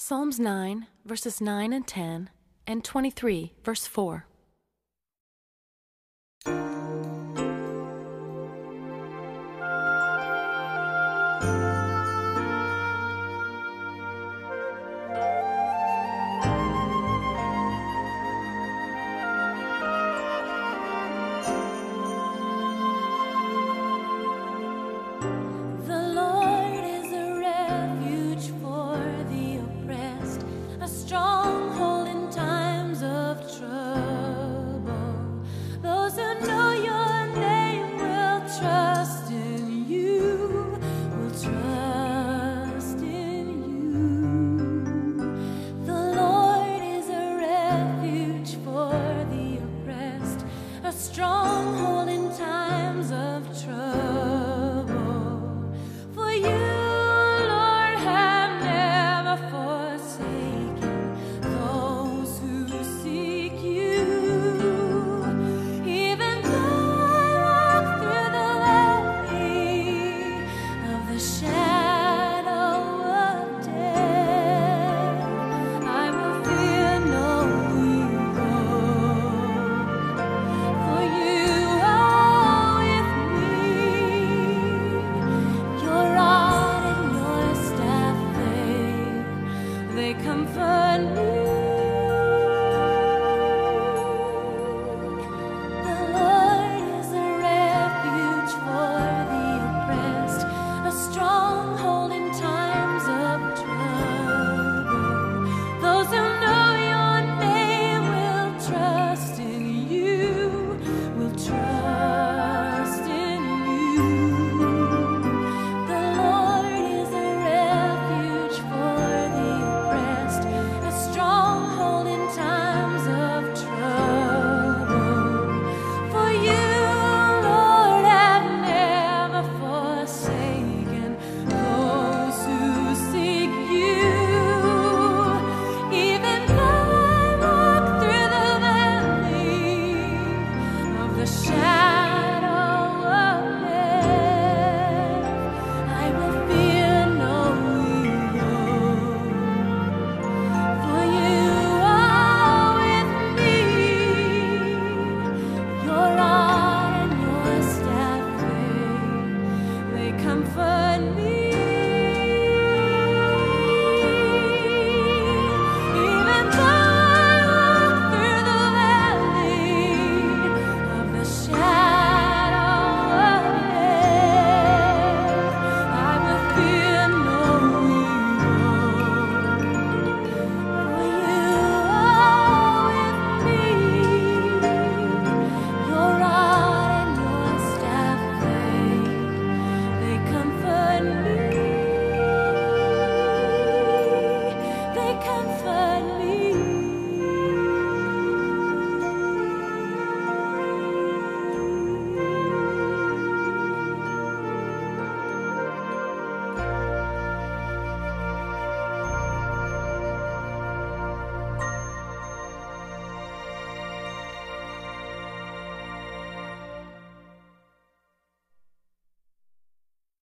Psalms 9, verses 9 and 10, and 23, verse 4. Stronghold in times of trouble. For you, Lord, have never forsaken those who seek you. Even though I walk through the valley of the shadow of death, I will fear no evil. For you are with me, your rod and your staff, they comfort me.